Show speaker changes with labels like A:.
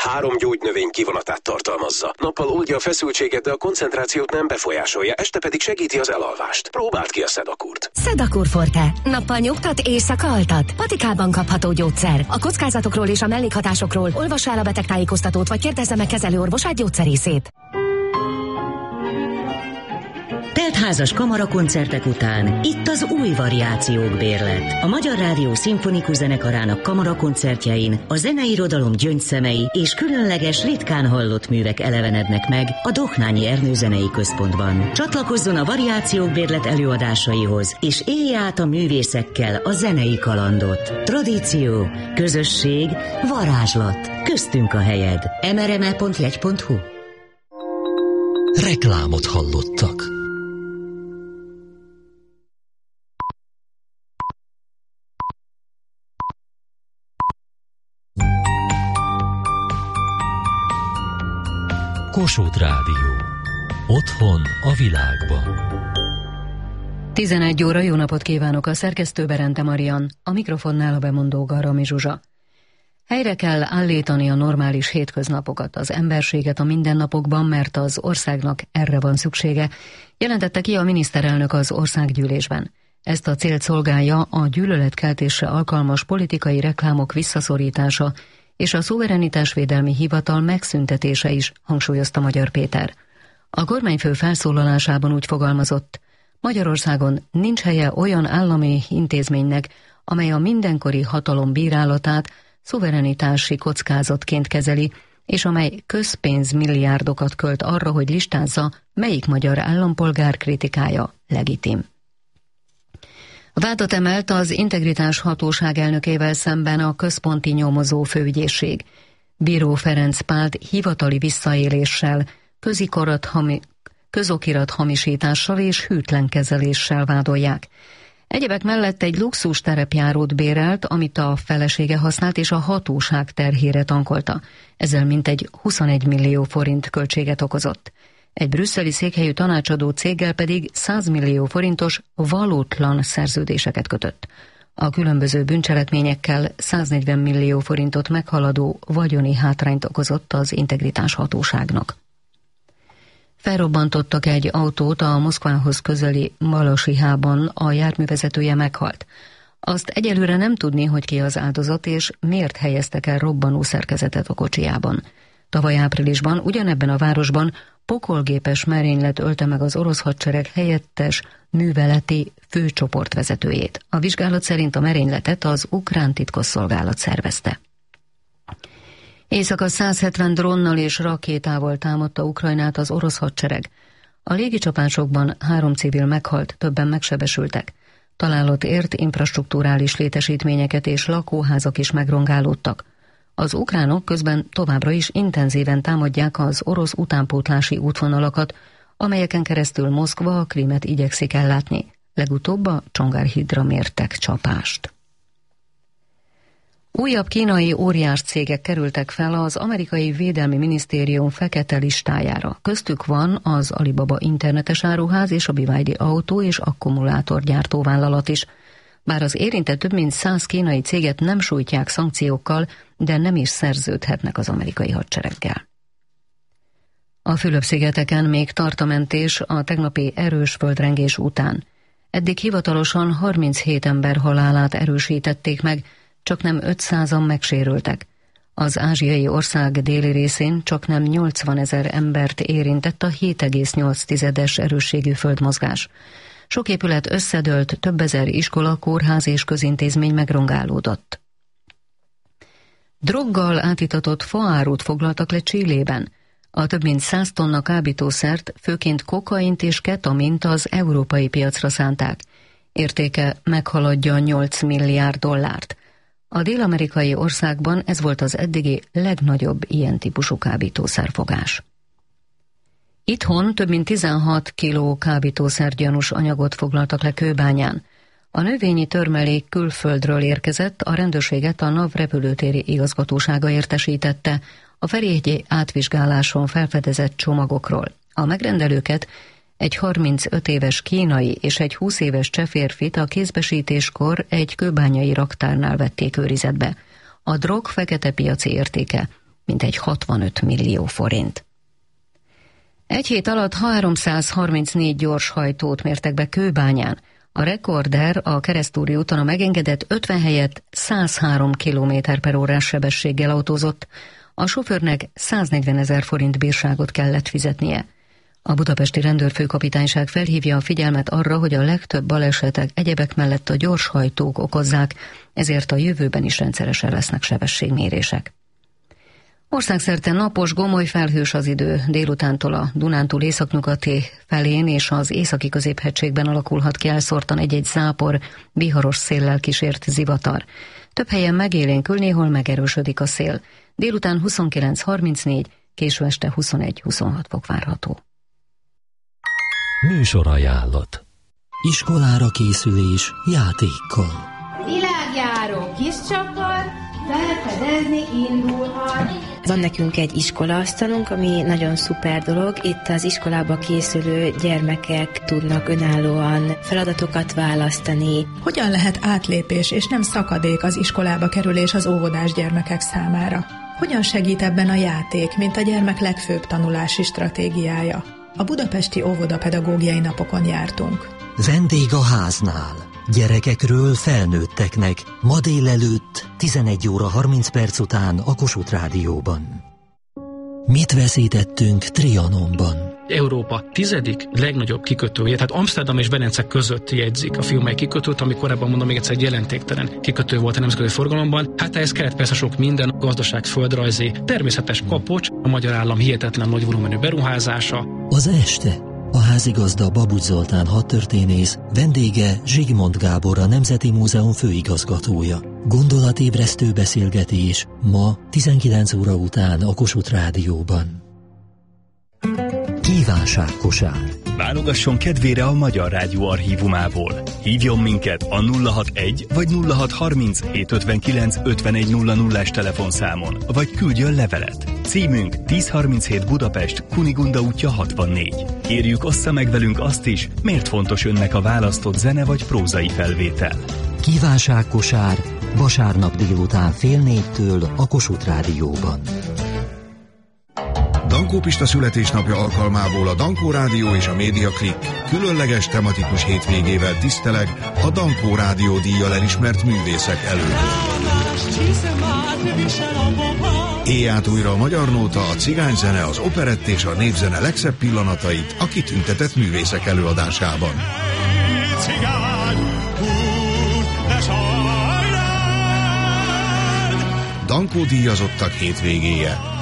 A: 3 gyógynövény kivonatát tartalmazza. Nappal oldja a feszültséget, de a koncentrációt nem befolyásolja, este pedig segíti az elalvást. Próbáld ki a Sedakurt.
B: Sedakur Forte. Nappal nyugtat, éjszaka altat. Patikában kapható gyógyszer. A kockázatokról és a mellékhatásokról olvassa el a betegtájékoztatót, vagy kérdezze meg kezelőorvosát, gyógyszerészét.
C: Teltházas kamarakoncertek után itt az új variációk bérlet. A Magyar Rádió Szimfonikus Zenekarának kamarakoncertjein a zeneirodalom gyöngyszemei és különleges, ritkán hallott művek elevenednek meg a Dohnányi Ernő Zenei Központban. Csatlakozzon a variációk bérlet előadásaihoz, és élje át a művészekkel a zenei kalandot. Tradíció, közösség, varázslat. Köztünk a helyed. mrme.jegy.hu.
D: Reklámot hallottak. Kossuth Rádió. Otthon a világban.
E: 11 óra, jó napot kívánok, a szerkesztő Berente Marian, a mikrofonnál a bemondó Garami Zsuzsa. Helyre kell állítani a normális hétköznapokat, az emberséget a mindennapokban, mert az országnak erre van szüksége, jelentette ki a miniszterelnök az országgyűlésben. Ezt a célt szolgálja a gyűlöletkeltésre alkalmas politikai reklámok visszaszorítása és a szuverenitásvédelmi hivatal megszüntetése is, hangsúlyozta Magyar Péter. A kormányfő felszólalásában úgy fogalmazott: Magyarországon nincs helye olyan állami intézménynek, amely a mindenkori hatalom bírálatát szuverenitási kockázatként kezeli, és amely közpénzmilliárdokat költ arra, hogy listázza, melyik magyar állampolgár kritikája legitim. Vádat emelt az Integritás Hatóság elnökével szemben a Központi Nyomozó Főügyészség. Bíró Ferenc Pált hivatali visszaéléssel, közokirat hamisítással és hűtlen kezeléssel vádolják. Egyebek mellett egy luxus terepjárót bérelt, amit a felesége használt és a hatóság terhére tankolta. Ezzel mintegy 21 millió forint költséget okozott. Egy brüsszeli székhelyű tanácsadó céggel pedig 100 millió forintos valótlan szerződéseket kötött. A különböző bűncselekményekkel 140 millió forintot meghaladó vagyoni hátrányt okozott az Integritás Hatóságnak. Felrobbantottak egy autót a Moszkvához közeli Malasihában, a járművezetője meghalt. Azt egyelőre nem tudni, hogy ki az áldozat és miért helyeztek el robbanó szerkezetet a kocsijában. Tavaly áprilisban ugyanebben a városban pokolgépes merénylet ölte meg az orosz hadsereg helyettes műveleti főcsoportvezetőjét. A vizsgálat szerint a merényletet az ukrán titkosszolgálat szervezte. Éjszaka 170 drónnal és rakétával támadta Ukrajnát az orosz hadsereg. A légicsapásokban 3 civil meghalt, többen megsebesültek. Találat ért infrastrukturális létesítményeket és lakóházak is megrongálódtak. Az ukránok közben továbbra is intenzíven támadják az orosz utánpótlási útvonalakat, amelyeken keresztül Moszkva a Krímet igyekszik ellátni. Legutóbb a Csongárhídra mértek csapást. Újabb kínai óriás cégek kerültek fel az amerikai Védelmi Minisztérium fekete listájára. Köztük van az Alibaba internetes áruház és a BYD autó és akkumulátorgyártó vállalat is. Bár az érintett több mint 100 kínai céget nem sújtják szankciókkal, de nem is szerződhetnek az amerikai hadsereggel. A Fülöp-szigeteken még tart a mentés a tegnapi erős földrengés után. Eddig hivatalosan 37 ember halálát erősítették meg, csaknem 500-an megsérültek. Az ázsiai ország déli részén csaknem 80 000 embert érintett a 7,8-es erősségű földmozgás. Sok épület összedőlt, több ezer iskola, kórház és közintézmény megrongálódott. Droggal átitatott faárut foglaltak le Chilében. A több mint 100 tonna kábítószert, főként kokaint és ketamint az európai piacra szánták. Értéke meghaladja 8 milliárd dollárt. A dél-amerikai országban ez volt az eddigi legnagyobb ilyen típusú kábítószerfogás. Itthon több mint 16 kiló kábítószergyanús anyagot foglaltak le Kőbányán. A növényi törmelék külföldről érkezett, a rendőrséget a NAV repülőtéri igazgatósága értesítette a ferihegyi átvizsgáláson felfedezett csomagokról. A megrendelőket, egy 35 éves kínai és egy 20 éves cseh férfit a kézbesítéskor egy kőbányai raktárnál vették őrizetbe. A drog fekete piaci értéke mintegy 65 millió forint. Egy hét alatt 334 gyorshajtót mértek be Kőbányán. A rekorder a Keresztúri úton a megengedett 50 helyett 103 km/h sebességgel autózott. A sofőrnek 140 000 forint bírságot kellett fizetnie. A budapesti rendőrfőkapitányság felhívja a figyelmet arra, hogy a legtöbb balesetek egyebek mellett a gyorshajtók okozzák, ezért a jövőben is rendszeresen lesznek sebességmérések. Országszerte napos, gomoly felhős az idő, délutántól a Dunántúl északnyugati felén és az északi középhegységben alakulhat ki elszórtan egy-egy zápor, viharos széllel kísért zivatar. Több helyen megélénkül, néhol megerősödik a szél. Délután 29-34, késő este 21-26 fok várható.
D: Műsorajánlat.
F: Iskolára készülés játékkal.
G: Világjáró kis csapat, felfedezni indulhat.
H: Van nekünk egy iskolaasztalunk, ami nagyon szuper dolog. Itt az iskolába készülő gyermekek tudnak önállóan feladatokat választani.
I: Hogyan lehet átlépés és nem szakadék az iskolába kerülés az óvodás gyermekek számára? Hogyan segít ebben a játék, mint a gyermek legfőbb tanulási stratégiája? A budapesti óvodapedagógiai napokon jártunk.
F: Vendég a háznál. Gyerekekről felnőtteknek. Ma délelőtt 11 óra 30 perc után a Kossuth Rádióban. Mit veszítettünk Trianonban?
J: Európa 10. legnagyobb kikötője, tehát Amsterdam és Velence között jegyzik a fiumely kikötőt, ami korábban, mondom még egyszer, egy jelentéktelen kikötő volt a nemzetközi forgalomban. Hát ehhez kellett persze sok minden, gazdaság, földrajzi, természetes kapocs, a magyar állam hihetetlen nagy volumenű beruházása.
F: Az este a házigazda Babucs Zoltán hadtörténész, vendége Zsigmond Gábor, a Nemzeti Múzeum főigazgatója. Gondolatébresztő beszélgetés ma 19 óra után a Kossuth Rádióban. Kívánságkosár.
K: Válogasson kedvére a Magyar Rádió archívumából. Hívjon minket a 061 vagy 0630 759 5100-es telefonszámon, vagy küldjön levelet. Címünk 1037 Budapest, Kunigunda útja 64. Kérjük, ossza meg velünk azt is, miért fontos önnek a választott zene vagy prózai felvétel.
F: Kívánságkosár vasárnap délután 3:30 a Kossuth Rádióban.
L: Dankó Pista születésnapja alkalmából a Dankó Rádió és a Média Klik különleges tematikus hétvégével tiszteleg a Dankó Rádió díjjal elismert művészek előtt. Éjját újra a magyar nóta, a cigányzene, az operett és a népzene legszebb pillanatait a kitüntetett művészek előadásában. Dankó díjazottak hétvégéje.